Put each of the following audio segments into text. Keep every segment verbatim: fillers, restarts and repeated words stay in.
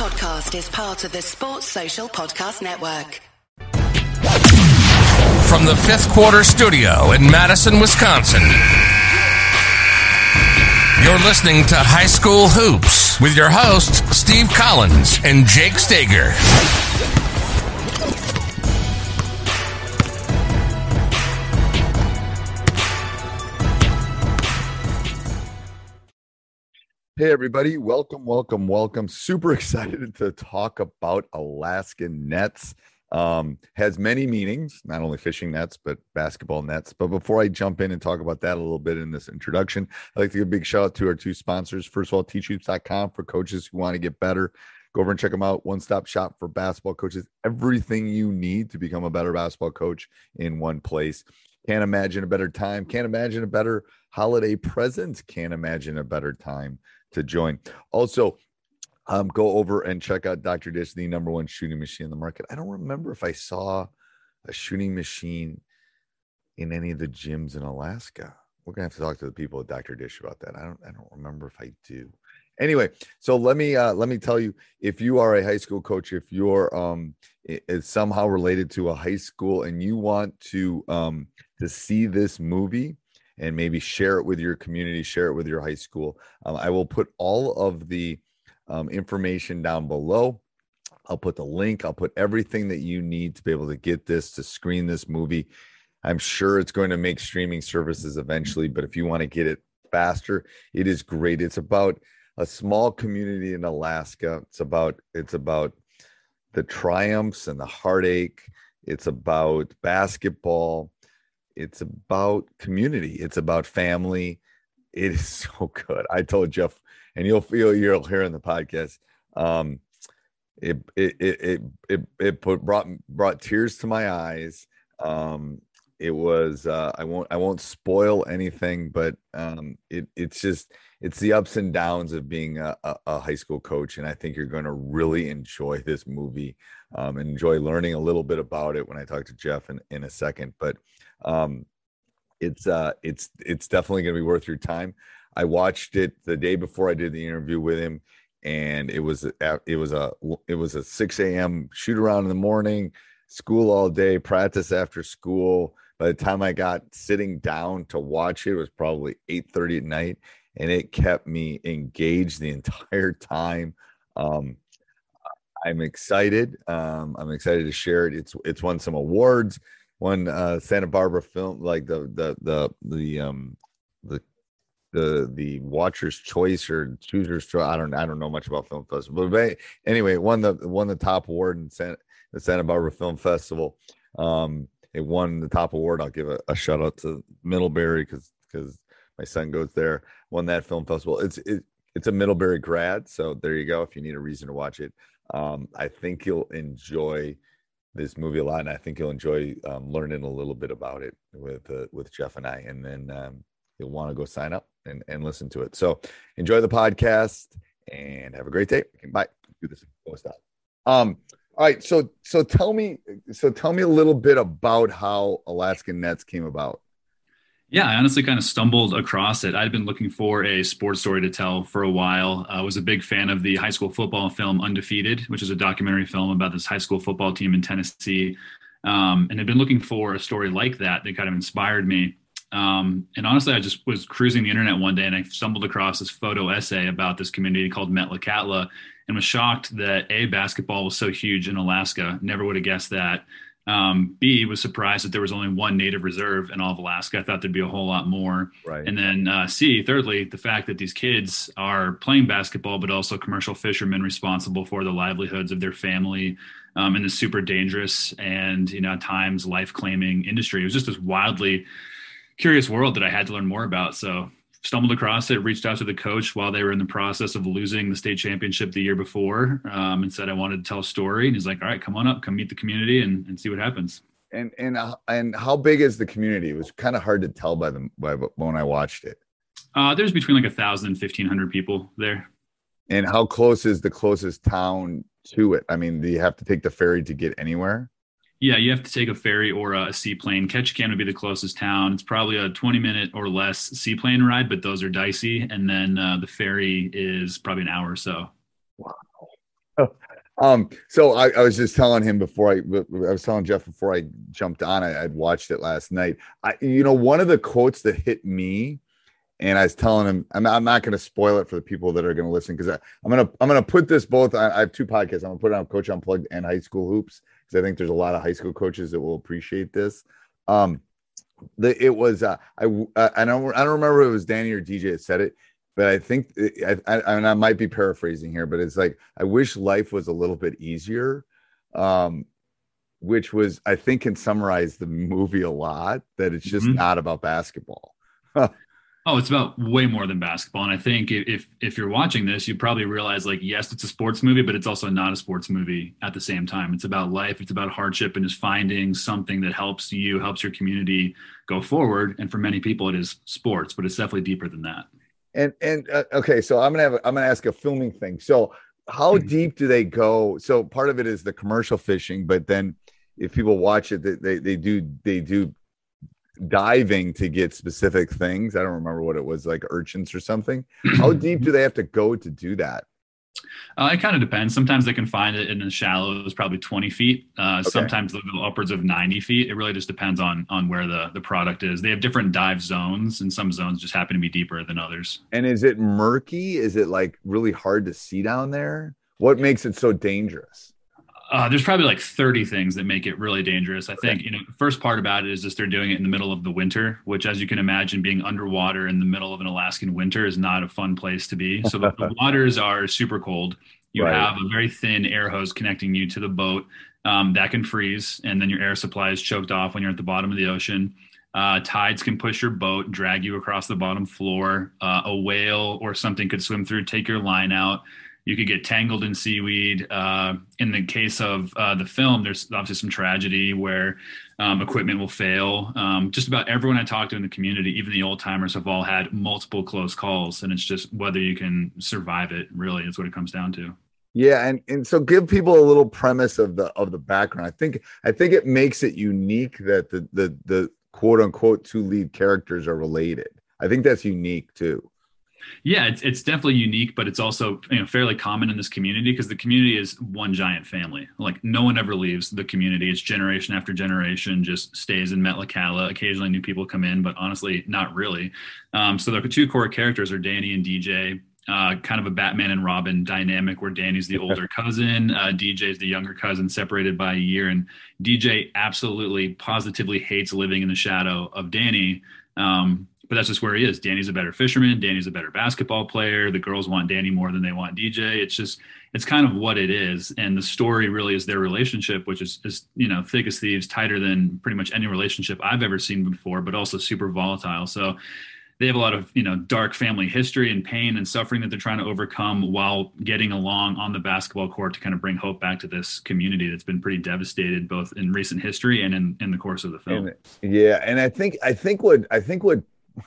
podcast is part of the Sports Social Podcast Network. From the Fifth Quarter Studio in Madison, Wisconsin, you're listening to High School Hoops with your hosts, Steve Collins and Jake Stager. Hey, everybody. Welcome, welcome, welcome. Super excited to talk about Alaskan nets. Um, has many meanings, not only fishing nets, but basketball nets. But before I jump in and talk about that a little bit in this introduction, I'd like to give a big shout out to our two sponsors. First of all, teach hoops dot com for coaches who want to get better. Go over and check them out. One-stop shop for basketball coaches. Everything you need to become a better basketball coach in one place. Can't imagine a better time. Can't imagine a better holiday present. Can't imagine a better time to join. Also, um, go over and check out Doctor Dish, the number one shooting machine in the market. I don't remember if I saw a shooting machine in any of the gyms in Alaska. We're gonna have to talk to the people at Doctor Dish about that. I don't. I don't remember if I do. Anyway, so let me uh, let me tell you, if you are a high school coach, if you're um, is somehow related to a high school, and you want to um, to see this movie and maybe share it with your community, share it with your high school. Um, I will put all of the um, information down below. I'll put the link. I'll put everything that you need to be able to get this, to screen this movie. I'm sure it's going to make streaming services eventually, but if you want to get it faster, it is great. It's about a small community in Alaska. It's about, it's about the triumphs and the heartache. It's about basketball. It's about community. It's about family. It is so good. I told Jeff, and you'll feel, you'll hear in the podcast. Um, it it it it it, it put brought brought tears to my eyes. Um, it was uh, I won't I won't spoil anything, but um, it it's just it's the ups and downs of being a, a, a high school coach, and I think you're going to really enjoy this movie. Um, and enjoy learning a little bit about it when I talk to Jeff in, in a second. But um, it's uh, it's it's definitely going to be worth your time. I watched it the day before I did the interview with him, and it was a, it was a it was a six a.m. shoot around in the morning, school all day, practice after school. By the time I got sitting down to watch it, it was probably eight thirty at night, and it kept me engaged the entire time. Um, I'm excited. Um, I'm excited to share it. It's it's won some awards. Won uh, Santa Barbara film, like the the the the um the the the Watcher's Choice or Chooser's Choice. I don't I don't know much about film festival, but anyway, it won the won the top award in Santa, the Santa Barbara Film Festival. Um, it won the top award. I'll give a, a shout out to Middlebury because because my son goes there. Won that film festival. It's it, it's a Middlebury grad, so there you go. If you need a reason to watch it. Um, I think you'll enjoy this movie a lot, and I think you'll enjoy um, learning a little bit about it with uh, with Jeff and I, and then um, you'll want to go sign up and, and listen to it. So enjoy the podcast and have a great day. Bye. Do this. Um. All right. So so tell me so tell me a little bit about how Alaskan Nets came about. Yeah, I honestly kind of stumbled across it. I'd been looking for a sports story to tell for a while. I was a big fan of the high school football film Undefeated, which is a documentary film about this high school football team in Tennessee. Um, and I'd been looking for a story like that that kind of inspired me. Um, and honestly, I just was cruising the internet one day and I stumbled across this photo essay about this community called Metlakatla and was shocked that A, basketball was so huge in Alaska. Never would have guessed that. Um, B, was surprised that there was only one native reserve in all of Alaska. I thought there'd be a whole lot more. Right. And then uh, C, thirdly, the fact that these kids are playing basketball, but also commercial fishermen responsible for the livelihoods of their family um, in this super dangerous and, you know, at times life-claiming industry. It was just this wildly curious world that I had to learn more about. So stumbled across it, reached out to the coach while they were in the process of losing the state championship the year before um, and said I wanted to tell a story. And he's like, all right, come on up, come meet the community and, and see what happens. And and uh, and how big is the community? It was kind of hard to tell by the by when I watched it. Uh, there's between like a thousand and fifteen hundred people there. And how close is the closest town to it? I mean, do you have to take the ferry to get anywhere? Yeah, you have to take a ferry or a seaplane. Ketchikan would be the closest town. It's probably a twenty minute or less seaplane ride, but those are dicey. And then uh, the ferry is probably an hour or so. Wow. Um, so I, I was just telling him before I, I was telling Jeff before I jumped on, I, I'd watched it last night. I, you know, one of the quotes that hit me, and I was telling him, I'm, I'm not going to spoil it for the people that are going to listen, because I'm going to, I'm going to put this both. I, I have two podcasts. I'm going to put it on Coach Unplugged and High School Hoops, because I think there's a lot of high school coaches that will appreciate this. Um, the, it was, uh, I, uh, I don't, I don't remember if it was Danny or D J that said it, but I think, I, I, and I might be paraphrasing here, but it's like, I wish life was a little bit easier, um, which was, I think, can summarize the movie a lot, that it's just mm-hmm. not about basketball. Oh, it's about way more than basketball. And I think if if you're watching this, you probably realize, like, yes, it's a sports movie, but it's also not a sports movie at the same time. It's about life. It's about hardship and just finding something that helps you, helps your community go forward. And for many people, it is sports, but it's definitely deeper than that. And and uh, okay, so I'm gonna have a, I'm gonna ask a filming thing. So how mm-hmm. deep do they go? So part of it is the commercial fishing, but then if people watch it, they they, they do they do. diving to get specific things. I don't remember what it was, like urchins or something. How deep do they have to go to do that? Uh, it kind of depends. Sometimes they can find it in the shallows, probably twenty feet. Uh, okay. Sometimes they'll go upwards of ninety feet. It really just depends on on where the, the product is. They have different dive zones, and some zones just happen to be deeper than others. And is it murky? Is it like really hard to see down there? What makes it so dangerous? Uh, there's probably like thirty things that make it really dangerous. I think, you know, the first part about it is just they're doing it in the middle of the winter, which, as you can imagine, being underwater in the middle of an Alaskan winter is not a fun place to be. So the, the waters are super cold. You right. have a very thin air hose connecting you to the boat um, that can freeze, and then your air supply is choked off when you're at the bottom of the ocean. Uh, tides can push your boat, drag you across the bottom floor. Uh, a whale or something could swim through, take your line out. You could get tangled in seaweed. Uh, in the case of uh, the film, there's obviously some tragedy where um, equipment will fail. Um, just about everyone I talked to in the community, even the old timers, have all had multiple close calls, and it's just whether you can survive it. Really, is what it comes down to. Yeah, and and so give people a little premise of the of the background. I think I think it makes it unique that the the the quote unquote two lead characters are related. I think that's unique too. Yeah, it's it's definitely unique, but it's also, you know, fairly common in this community, because the community is one giant family. Like, no one ever leaves the community. It's generation after generation just stays in Metlakatla. Occasionally new people come in, but honestly, not really. Um, so the two core characters are Danny and D J. Uh, kind of a Batman and Robin dynamic, where Danny's the older cousin, uh, D J's the younger cousin, separated by a year. And D J absolutely, positively hates living in the shadow of Danny. Um, But that's just where he is. Danny's a better fisherman. Danny's a better basketball player. The girls want Danny more than they want D J. It's just, it's kind of what it is. And the story really is their relationship, which is, is, you know, thick as thieves, tighter than pretty much any relationship I've ever seen before, but also super volatile. So they have a lot of, you know, dark family history and pain and suffering that they're trying to overcome while getting along on the basketball court to kind of bring hope back to this community that's been pretty devastated, both in recent history and in, in the course of the film. And, yeah. And I think, I think what, I think what,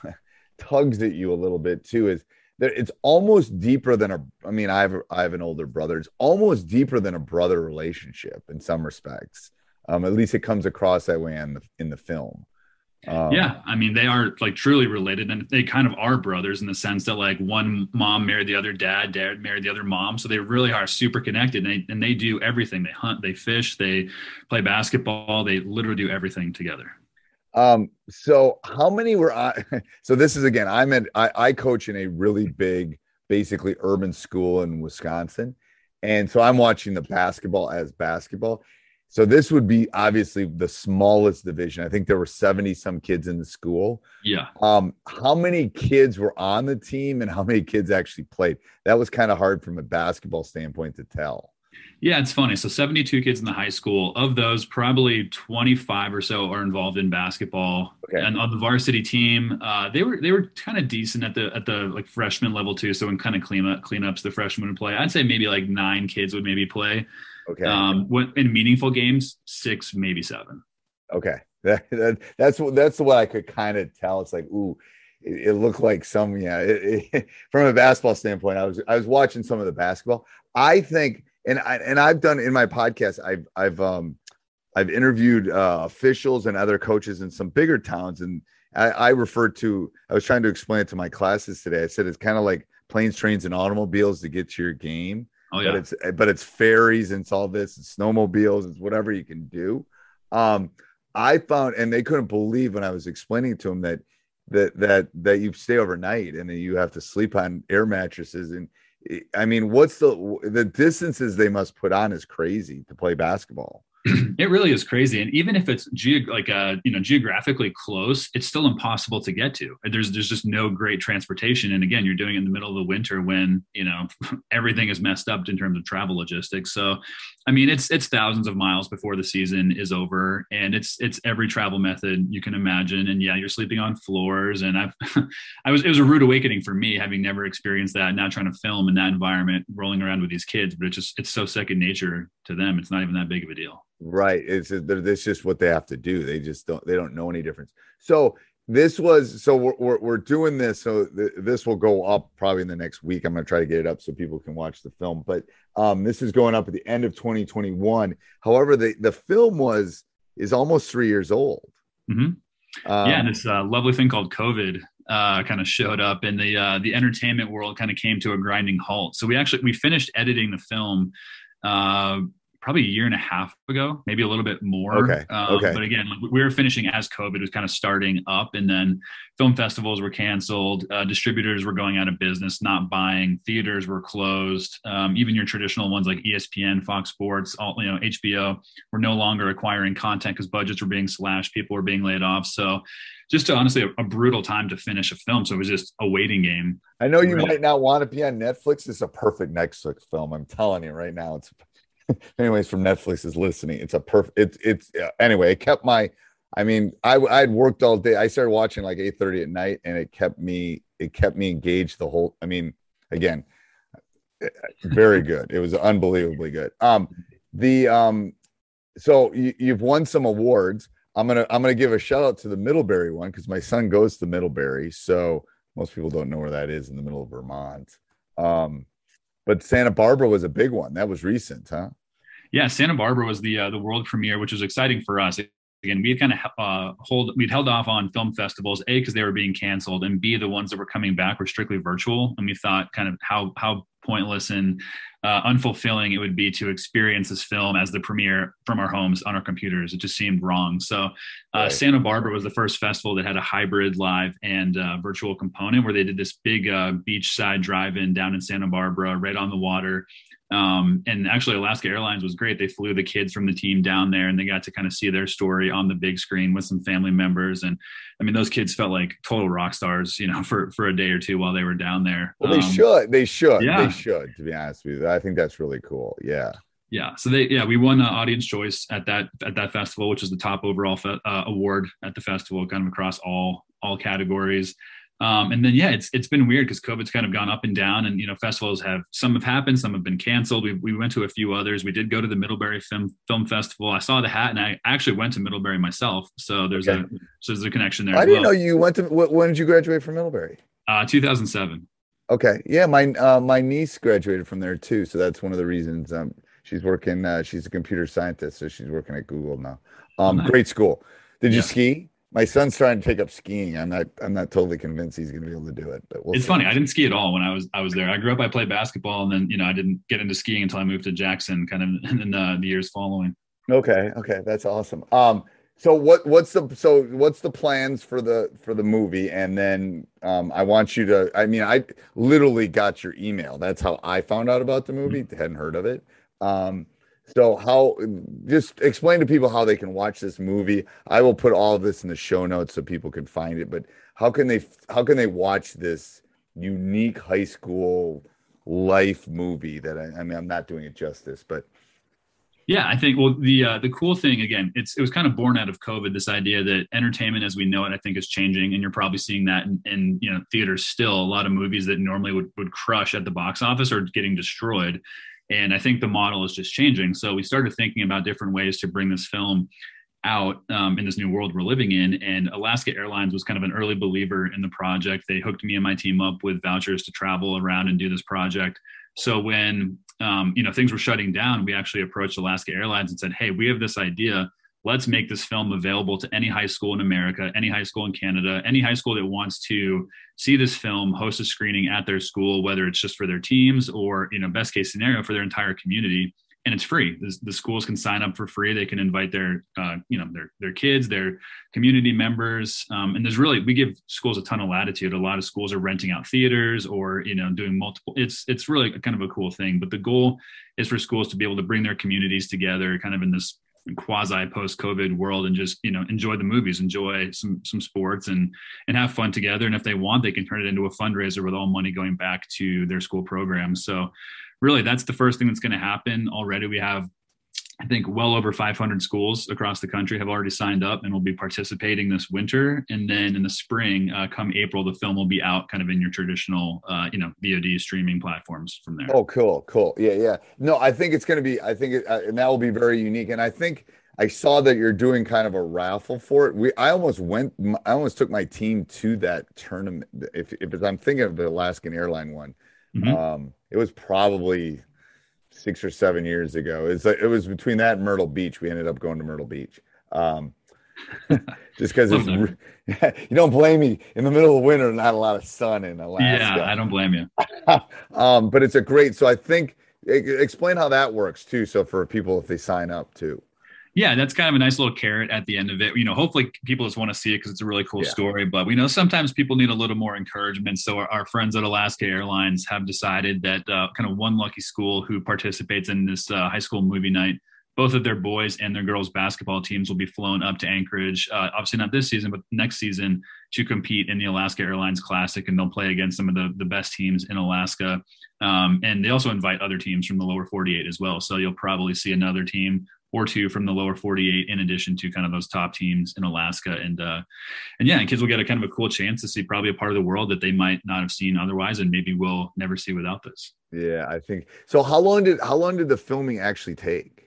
tugs at you a little bit too is that it's almost deeper than a I mean I have I have an older brother. It's almost deeper than a brother relationship in some respects. Um, at least it comes across that way in the in the film. Um, yeah, I mean, they are like truly related, and they kind of are brothers in the sense that, like, one mom married the other dad, dad married the other mom, so they really are super connected. And they, and they do everything. They hunt, they fish, they play basketball, they literally do everything together. Um, so how many were I, so this is, again, I'm at, I, I coach in a really big, basically urban school in Wisconsin. And so I'm watching the basketball as basketball. So this would be obviously the smallest division. I think there were seventy some kids in the school. Yeah. Um, how many kids were on the team and how many kids actually played? That was kind of hard from a basketball standpoint to tell. Yeah, it's funny. So seventy-two kids in the high school. Of those, probably twenty-five or so are involved in basketball. Okay. And on the varsity team, uh, they were they were kind of decent at the at the like freshman level too. So in kind of clean up cleanups, the freshmen would play. I'd say maybe like nine kids would maybe play. Okay. Um, when, in meaningful games, six, maybe seven. Okay. That, that that's what that's what I could kind of tell. It's like, ooh, it, it looked like some, yeah. It, it, from a basketball standpoint, I was I was watching some of the basketball. I think. And I and I've done in my podcast, I've I've um I've interviewed uh, officials and other coaches in some bigger towns, and I, I referred to I was trying to explain it to my classes today. I said it's kind of like planes, trains, and automobiles to get to your game. Oh yeah. But it's but it's ferries and it's all this, it's snowmobiles, it's whatever you can do. Um, I found, and they couldn't believe when I was explaining to them that that that that you stay overnight and then you have to sleep on air mattresses. And I mean, what's the the distances they must put on is crazy to play basketball. It really is crazy, and even if it's ge- like uh, you know geographically close, it's still impossible to get to. There's there's just no great transportation, and again, you're doing it in the middle of the winter when you know everything is messed up in terms of travel logistics. So, I mean, it's it's thousands of miles before the season is over, and it's it's every travel method you can imagine. And yeah, you're sleeping on floors, and I've I was it was a rude awakening for me having never experienced that. Now trying to film in that environment, rolling around with these kids, but it's just it's so second nature to them. It's not even that big of a deal. Right. It's it's just what they have to do. They just don't they don't know any difference. So this was so we're we're, we're doing this. So th- this will go up probably in the next week. I'm going to try to get it up so people can watch the film. But um, this is going up at the end of twenty twenty-one. However, the the film was is almost three years old. Mm-hmm. Um, yeah, and this uh, lovely thing called COVID uh, kind of showed up, and the uh, the entertainment world kind of came to a grinding halt. So we actually we finished editing the film. Uh, probably a year and a half ago, maybe a little bit more. Okay. Um, okay. But again, we were finishing as COVID was kind of starting up, and then film festivals were canceled. Uh, distributors were going out of business, not buying. Theaters were closed. Um, even your traditional ones like E S P N, Fox Sports, all, you know, H B O were no longer acquiring content because budgets were being slashed. People were being laid off. So just to, honestly, a, a brutal time to finish a film. So it was just a waiting game. I know you really. might not want to be on Netflix. It's a perfect Netflix film. I'm telling you right now. It's anyways from Netflix is listening. It's a perfect. It's it's uh, anyway. It kept my. I mean, I I'd worked all day. I started watching like eight thirty at night, and it kept me. It kept me engaged the whole. I mean, again, very good. It was unbelievably good. Um, the um, so you, you've won some awards. I'm gonna I'm gonna give a shout out to the Middlebury one because my son goes to Middlebury. So most people don't know where that is in the middle of Vermont. Um, but Santa Barbara was a big one. That was recent, huh? Yeah, Santa Barbara was the uh, the world premiere, which was exciting for us. Again, we had kind of uh, hold we'd held off on film festivals, A, because they were being canceled, and B, the ones that were coming back were strictly virtual. And we thought kind of how how pointless and uh, unfulfilling it would be to experience this film as the premiere from our homes on our computers. It just seemed wrong. So uh, right. Santa Barbara was the first festival that had a hybrid live and uh, virtual component where they did this big uh, beachside drive-in down in Santa Barbara, right on the water. Um, and actually Alaska Airlines was great. They flew the kids from the team down there and they got to kind of see their story on the big screen with some family members. And I mean, those kids felt like total rock stars, you know, for, for a day or two while they were down there. Well, they um, should, they should, yeah. they should, to be honest with you. I think that's really cool. Yeah. Yeah. So they, yeah, we won uh, audience choice at that, at that festival, which is the top overall fe- uh, award at the festival, kind of across all, all categories. Um, and then, yeah, it's it's been weird because COVID's kind of gone up and down, and you know, festivals have some have happened, some have been canceled. We we went to a few others. We did go to the Middlebury Film Film Festival. I saw the hat, and I actually went to Middlebury myself. So there's okay. a so there's a connection there. I as didn't well. know you went to. When did you graduate from Middlebury? Uh, two thousand seven. Okay, yeah, my uh, my niece graduated from there too. So that's one of the reasons. Um, she's working. Uh, she's a computer scientist, so she's working at Google now. Um, oh, nice. Great school. Did you yeah. ski? My son's trying to take up skiing. I'm not. I'm not totally convinced he's going to be able to do it. But we'll it's see. funny. I didn't ski at all when I was I was there. I grew up. I played basketball, and then you know I didn't get into skiing until I moved to Jackson, kind of in the, the years following. Okay. Okay, that's awesome. Um. So what? What's the? So what's the plans for the for the movie? And then um, I want you to. I mean, I literally got your email. That's how I found out about the movie. Mm-hmm. Hadn't heard of it. Um. So how, just explain to people how they can watch this movie. I will put all of this in the show notes so people can find it, but how can they, how can they watch this unique high school life movie that I, I mean, I'm not doing it justice, but. Yeah, I think, well, the, uh, the cool thing, again, it's, it was kind of born out of COVID, this idea that entertainment as we know it, I think is changing. And you're probably seeing that in, in you know, theaters still. A lot of movies that normally would, would crush at the box office are getting destroyed. And I think the model is just changing. So we started thinking about different ways to bring this film out um, in this new world we're living in. And Alaska Airlines was kind of an early believer in the project. They hooked me and my team up with vouchers to travel around and do this project. So when um, you know things were shutting down, we actually approached Alaska Airlines and said, hey, we have this idea. let's make this film available to any high school in America, any high school in Canada, any high school that wants to see this film, host a screening at their school, whether it's just for their teams or, you know, best case scenario for their entire community. And it's free. The, the schools can sign up for free. They can invite their, uh, you know, their their kids, their community members. Um, and there's really, we give schools a ton of latitude. A lot of schools are renting out theaters or, you know, doing multiple. It's it's really kind of a cool thing. But the goal is for schools to be able to bring their communities together, kind of in this quasi post-COVID world, and just, you know, enjoy the movies, enjoy some some sports, and and have fun together. And if they want, they can turn it into a fundraiser with all money going back to their school programs. So really, that's the first thing that's going to happen. Already we have, I think, well over five hundred schools across the country have already signed up and will be participating this winter. And then in the spring, uh, come April, the film will be out kind of in your traditional, uh, you know, V O D streaming platforms from there. Oh, cool. Cool. Yeah. Yeah. No, I think it's going to be, I think, it, uh, and that will be very unique. And I think I saw that you're doing kind of a raffle for it. We, I almost went, I almost took my team to that tournament. If, if I'm thinking of the Alaskan Airline one, mm-hmm. um, it was probably six or seven years ago. It's like, it was between that and Myrtle Beach. We ended up going to Myrtle Beach. Um, just because it's, you don't blame me, in the middle of winter, not a lot of sun in Alaska. Yeah, I don't blame you. um, but it's a great, so I think, explain how that works too. So for people, if they sign up too. Yeah, that's kind of a nice little carrot at the end of it. You know, hopefully people just want to see it because it's a really cool yeah. story. But we know sometimes people need a little more encouragement. So our, our friends at Alaska Airlines have decided that uh, kind of one lucky school who participates in this uh, high school movie night, both of their boys and their girls basketball teams will be flown up to Anchorage, uh, obviously not this season, but next season, to compete in the Alaska Airlines Classic. And they'll play against some of the, the best teams in Alaska. Um, and they also invite other teams from the lower forty-eight as well. So you'll probably see another team or two from the lower forty-eight, in addition to kind of those top teams in Alaska. And, uh, and yeah, and kids will get a kind of a cool chance to see probably a part of the world that they might not have seen otherwise, and maybe will never see without this. Yeah, I think so. How long did, how long did the filming actually take?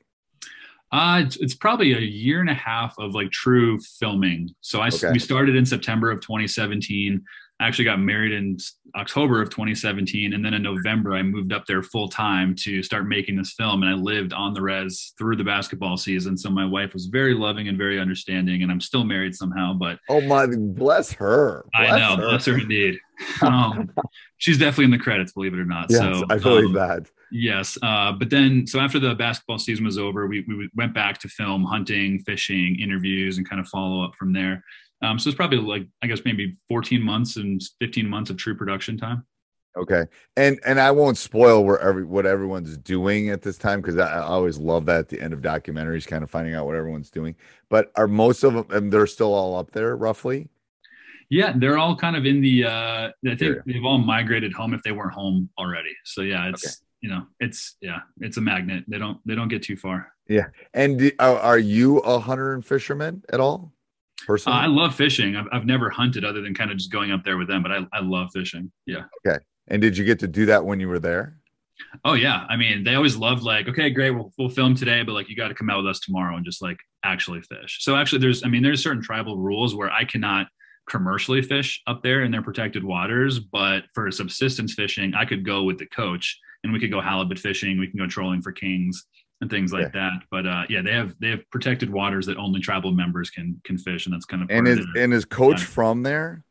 Uh, it's, it's probably a year and a half of like true filming. So I, okay. we started in September of twenty seventeen. I actually got married in October of twenty seventeen. And then in November, I moved up there full time to start making this film. And I lived on the res through the basketball season. So my wife was very loving and very understanding, and I'm still married somehow, but oh my, bless her. Bless I know. Her. Bless her indeed. Um, she's definitely in the credits, believe it or not. Yes, so I believe um, that. Yes. Uh, but then, so after the basketball season was over, we, we went back to film, hunting, fishing, interviews, and kind of follow up from there. Um, so it's probably like, I guess, maybe fourteen months and fifteen months of true production time. Okay. And, and I won't spoil where every, what everyone's doing at this time, because I, I always love that at the end of documentaries, kind of finding out what everyone's doing. But are most of them, and they're still all up there roughly? Yeah, they're all kind of in the, uh, I think Area. They've all migrated home if they weren't home already. So yeah, it's, okay. you know, it's, yeah, it's a magnet. They don't, they don't get too far. Yeah. And do, are, are you a hunter and fisherman at all? Personally? Uh, I love fishing. I've, I've never hunted other than kind of just going up there with them, but I, I love fishing. Yeah. Okay. And did you get to do that when you were there? Oh yeah. I mean, they always loved like, okay, great. We'll, we'll film today, but like, you got to come out with us tomorrow and just like actually fish. So actually there's, I mean, there's certain tribal rules where I cannot commercially fish up there in their protected waters, but for subsistence fishing, I could go with the coach and we could go halibut fishing. We can go trolling for kings and things like yeah. that. But uh, yeah, they have, they have protected waters that only tribal members can, can fish. And that's kind of, and is, their, and is coach uh, from there?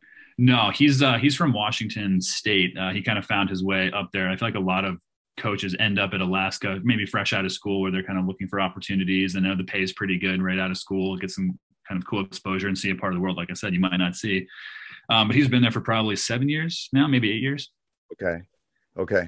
No, he's, uh, he's from Washington State. Uh, he kind of found his way up there. I feel like a lot of coaches end up at Alaska, maybe fresh out of school, where they're kind of looking for opportunities. And know the pay is pretty good right out of school, get some kind of cool exposure and see a part of the world, like I said, you might not see. Um, but he's been there for probably seven years now, maybe eight years. Okay. Okay.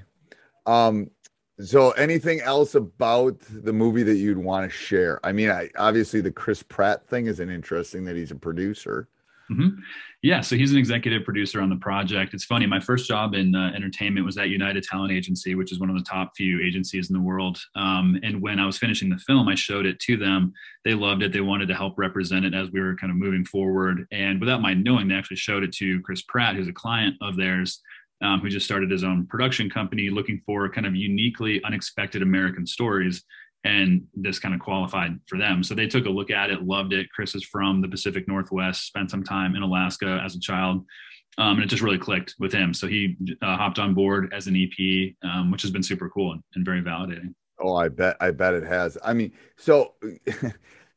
Um, so anything else about the movie that you'd want to share? I mean, I, obviously the Chris Pratt thing is an interesting, that he's a producer. Mm-hmm. Yeah, so he's an executive producer on the project. It's funny, my first job in uh, entertainment was at United Talent Agency, which is one of the top few agencies in the world. Um, and when I was finishing the film, I showed it to them. They loved it. They wanted to help represent it as we were kind of moving forward. And without my knowing, they actually showed it to Chris Pratt, who's a client of theirs, um, who just started his own production company looking for kind of uniquely unexpected American stories. And this kind of qualified for them. So they took a look at it, loved it. Chris is from the Pacific Northwest, spent some time in Alaska as a child. Um, and it just really clicked with him. So he uh, hopped on board as an E P, um, which has been super cool and, and very validating. Oh, I bet, I bet it has. I mean, so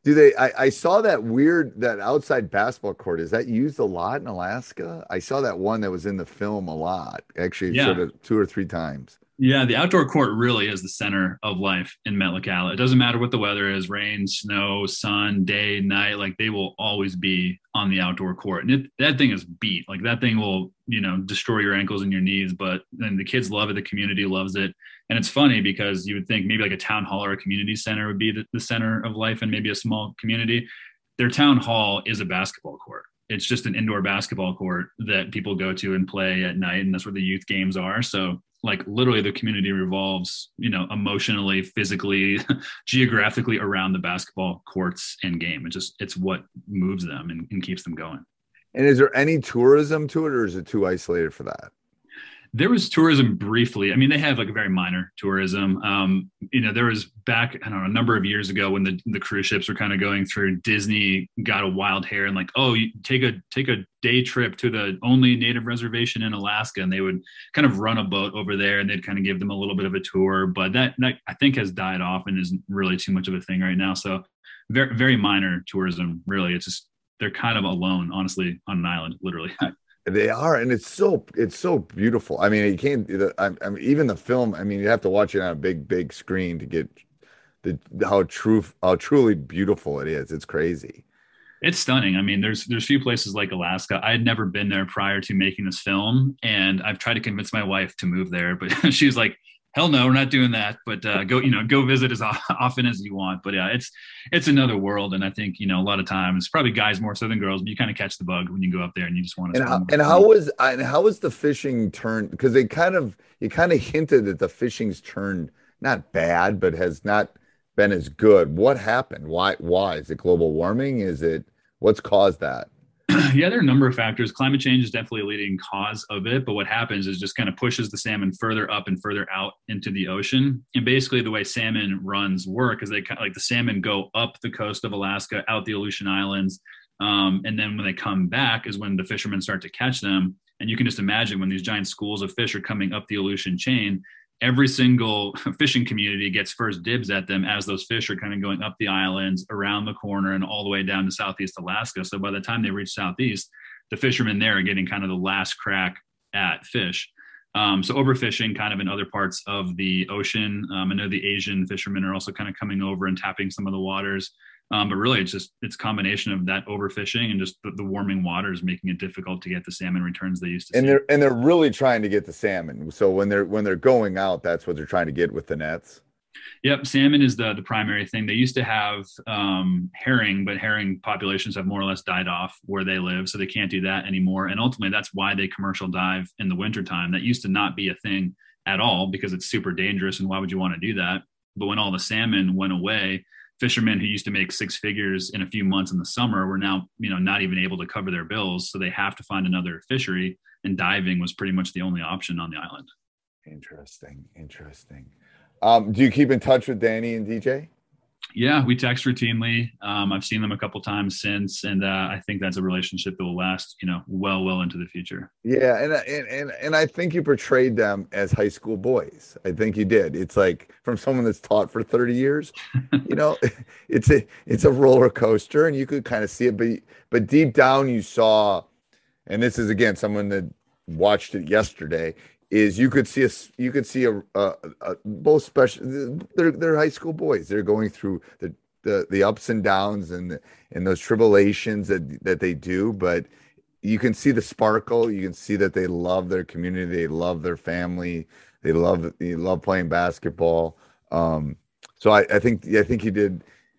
Do they? I, I saw that weird that outside basketball court. Is that used a lot in Alaska? I saw that one that was in the film a lot. Actually, it showed Yeah. it two or three times. Yeah, the outdoor court really is the center of life in Metlakatla. It doesn't matter what the weather is, rain, snow, sun, day, night, like they will always be on the outdoor court. And it, that thing is beat. Like that thing will, you know, destroy your ankles and your knees, but then the kids love it. The community loves it. And it's funny because you would think maybe like a town hall or a community center would be the, the center of life and maybe a small community. Their town hall is a basketball court. It's just an indoor basketball court that people go to and play at night. And that's where the youth games are. So like literally the community revolves, you know, emotionally, physically, geographically around the basketball courts and game. It just, it's what moves them and, and keeps them going. And is there any tourism to it, or is it too isolated for that? There was tourism briefly. I mean, they have like a very minor tourism. Um, you know, there was back, I don't know, a number of years ago when the, the cruise ships were kind of going through, Disney got a wild hair and like, oh, you take a take a day trip to the only native reservation in Alaska, and they would kind of run a boat over there and they'd kind of give them a little bit of a tour. But that, that I think has died off and isn't really too much of a thing right now. So very, very minor tourism, really. It's just, they're kind of alone, honestly, on an island, literally. They are, and it's so it's so beautiful. I mean, you can't. I, I mean, even the film. I mean, you have to watch it on a big, big screen to get the how true how truly beautiful it is. It's crazy. It's stunning. I mean, there's there's few places like Alaska. I had never been there prior to making this film, and I've tried to convince my wife to move there, but she's like, hell no, we're not doing that. But uh, go, you know, go visit as often as you want. But yeah, it's it's another world, and I think, you know, a lot of times, probably guys more so than girls, but you kind of catch the bug when you go up there and you just want to. And how, and how was and how was the fishing turned? Because they kind of you kind of hinted that the fishing's turned not bad, but has not been as good. What happened? Why? Why is it global warming? Is it what's caused that? Yeah, there are a number of factors. Climate change is definitely a leading cause of it, but what happens is just kind of pushes the salmon further up and further out into the ocean. And basically the way salmon runs work is they kind of like the salmon go up the coast of Alaska, out the Aleutian Islands. Um, and then when they come back is when the fishermen start to catch them. And you can just imagine when these giant schools of fish are coming up the Aleutian chain, every single fishing community gets first dibs at them as those fish are kind of going up the islands, around the corner, and all the way down to Southeast Alaska. So by the time they reach Southeast, the fishermen there are getting kind of the last crack at fish. Um, so overfishing kind of in other parts of the ocean. Um, I know the Asian fishermen are also kind of coming over and tapping some of the waters. Um, but really, it's just it's a combination of that overfishing and just the, the warming waters making it difficult to get the salmon returns they used to. And see. they're and they're really trying to get the salmon. So when they're when they're going out, that's what they're trying to get with the nets. Yep, salmon is the the primary thing. They used to have um, herring, but herring populations have more or less died off where they live, so they can't do that anymore. And ultimately, that's why they commercial dive in the wintertime. That used to not be a thing at all because it's super dangerous, and why would you want to do that? But when all the salmon went away, fishermen who used to make six figures in a few months in the summer were now, you know, not even able to cover their bills. So they have to find another fishery, and diving was pretty much the only option on the island. Interesting. Interesting. Um, do you keep in touch with Danny and D J? Yeah, we text routinely. Um, I've seen them a couple times since, and uh, I think that's a relationship that will last, you know, well, well into the future. Yeah, and and and and I think you portrayed them as high school boys. I think you did. It's like from someone that's taught for thirty years, you know, it's a it's a roller coaster, and you could kind of see it, but but deep down you saw, and this is again someone that watched it yesterday. Is you could see a you could see a, a, a both special they're they're high school boys. They're going through the the, the ups and downs and the, and those tribulations that that they do, but you can see the sparkle. You can see that they love their community. They love their family. They love they love playing basketball. Um, so I, I think I think he did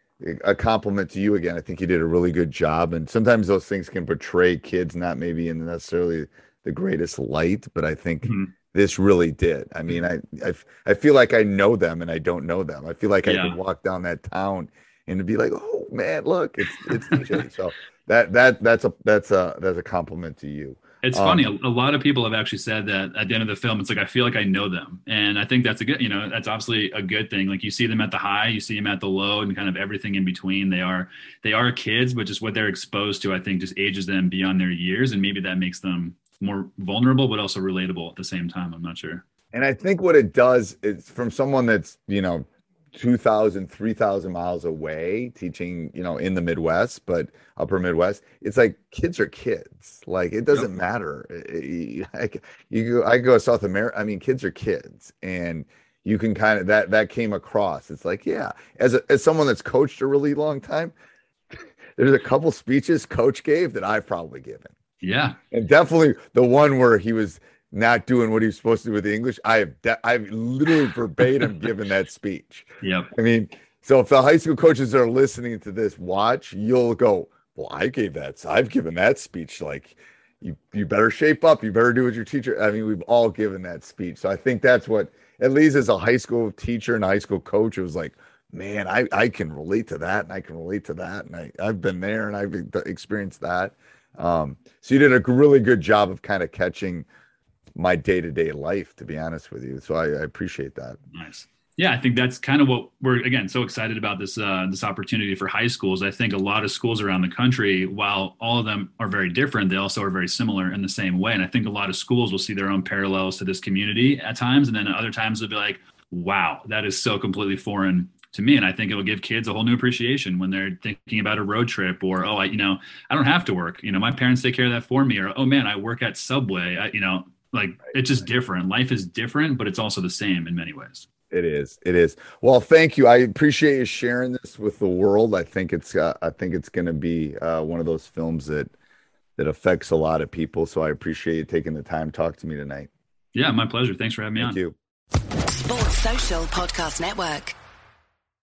a compliment to you again. I think you did a really good job. And sometimes those things can portray kids not maybe in necessarily the greatest light, but I think mm-hmm. this really did. I mean, I, I I feel like I know them and I don't know them. I feel like yeah. I could walk down that town and be like, oh man, look, it's it's D J. So that that that's a that's a that's a compliment to you. It's um, funny. A, a lot of people have actually said that at the end of the film, it's like, I feel like I know them. And I think that's a good, you know, that's obviously a good thing. Like you see them at the high, you see them at the low, and kind of everything in between. They are, they are kids, but just what they're exposed to, I think just ages them beyond their years. And maybe that makes them more vulnerable, but also relatable at the same time. I'm not sure. And I think what it does is from someone that's, you know, two thousand, three thousand miles away teaching, you know, in the Midwest, but upper Midwest, it's like kids are kids. Like it doesn't yep. matter. I, you go, I go to South America. I mean, kids are kids, and you can kind of, that, that came across. It's like, yeah, as a, as someone that's coached a really long time, there's a couple speeches coach gave that I've probably given. Yeah. And definitely the one where he was not doing what he was supposed to do with the English. I have, de- I've literally verbatim given that speech. Yep. I mean, so if the high school coaches are listening to this, watch, you'll go, well, I gave that. So I've given that speech. Like you, you better shape up. You better do what your teacher. I mean, we've all given that speech. So I think that's what, at least as a high school teacher and high school coach, it was like, man, I, I can relate to that. And I can relate to that. And I, I've been there and I've experienced that. Um, so you did a really good job of kind of catching my day-to-day life, to be honest with you. So I, I appreciate that. Nice. Yeah, I think that's kind of what we're, again, so excited about this uh, this opportunity for high schools. I think a lot of schools around the country, while all of them are very different, they also are very similar in the same way. And I think a lot of schools will see their own parallels to this community at times. And then at other times they'll be like, wow, that is so completely foreign to me. And I think it will give kids a whole new appreciation when they're thinking about a road trip or, oh, I, you know, I don't have to work. You know, my parents take care of that for me. Or, oh man, I work at Subway. I, you know, like it's just different. Life is different, but it's also the same in many ways. It is. It is. Well, thank you. I appreciate you sharing this with the world. I think it's. Uh, I think it's going to be uh, one of those films that that affects a lot of people. So I appreciate you taking the time to talk to me tonight. Yeah, my pleasure. Thanks for having me thank on. Thank you. Sports Social Podcast Network.